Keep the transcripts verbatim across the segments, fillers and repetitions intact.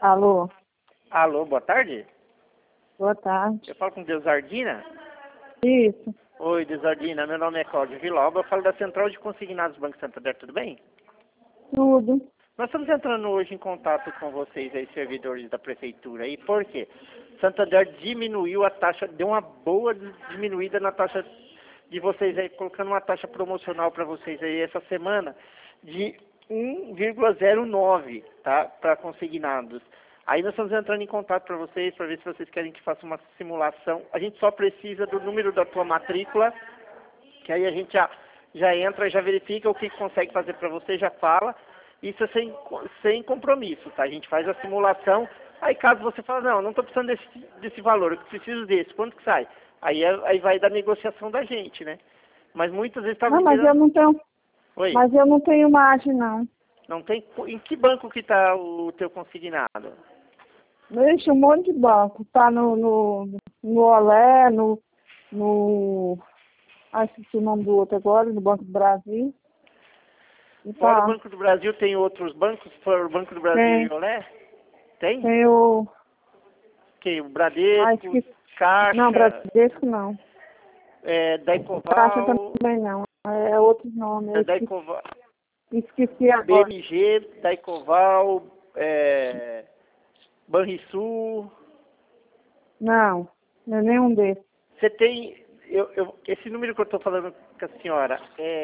Alô? Alô, boa tarde. Boa tarde. Eu falo com Desardina? Isso. Oi, Desardina, meu nome é Cláudio Vilauba, eu falo da Central de Consignados do Banco Santander, tudo bem? Tudo. Nós estamos entrando hoje em contato com vocês aí, servidores da prefeitura, e por quê? Santander diminuiu a taxa, deu uma boa diminuída na taxa de vocês aí, colocando uma taxa promocional para vocês aí essa semana de um vírgula zero nove, tá? Para consignados. Aí nós estamos entrando em contato para vocês, para ver se vocês querem que faça uma simulação. A gente só precisa do número da tua matrícula, que aí a gente já, já entra, já verifica o que consegue fazer para você, já fala. Isso é sem, sem compromisso, tá? A gente faz a simulação, aí caso você fale, não, não estou precisando desse, desse valor, eu preciso desse, quanto que sai? Aí, é, aí vai da negociação da gente, né? Mas muitas vezes está Não, mas eu não tenho. Oi? Mas eu não tenho margem, não. Não tem? Em que banco que está o teu consignado? Deixa um monte de banco. Tá no, no, no Olé, no. no ah, esqueci o nome do outro agora, no Banco do Brasil. E Fora tá. o Banco do Brasil, tem outros bancos? Fora o Banco do Brasil Tem. e Olé? Tem? Tem o. Que o Ah, Bradesco, esqueci. Caixa, Não, Bradesco não. é, Caixa Daicoval, também não. É outro nome. Eu é, esqueci, Daicoval, esqueci agora. B M G, Daicoval, é, Banrisul. Não, não é nenhum desses. Você tem, eu, eu, esse número que eu estou falando com a senhora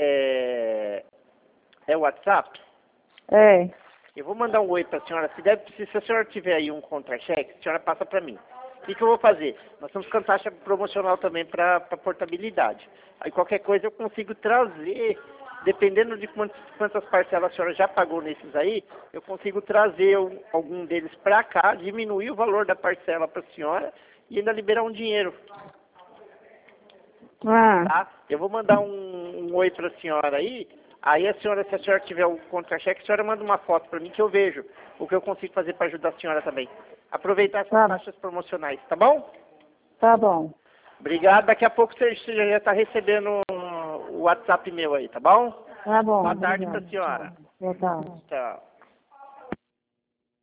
é, é o WhatsApp? É. Eu vou mandar um oi para a senhora. Se, deve, se a senhora tiver aí um contra-cheque, a senhora passa para mim. O que, que eu vou fazer? Nós estamos com taxa promocional também para portabilidade. Aí qualquer coisa eu consigo trazer, dependendo de quantas, quantas parcelas a senhora já pagou nesses aí, eu consigo trazer um, algum deles para cá, diminuir o valor da parcela para a senhora e ainda liberar um dinheiro. Ah, Tá? Eu vou mandar um, um oi para a senhora aí. Aí a senhora, se a senhora tiver o contra-cheque, a senhora manda uma foto para mim que eu vejo o que eu consigo fazer para ajudar a senhora também. Aproveitar essas Tá. taxas promocionais, tá bom? tá bom. Obrigado. Daqui a pouco você você já está recebendo o WhatsApp meu aí, tá bom? Tá bom. Boa tarde obrigada. para a senhora. Boa tarde. Tchau.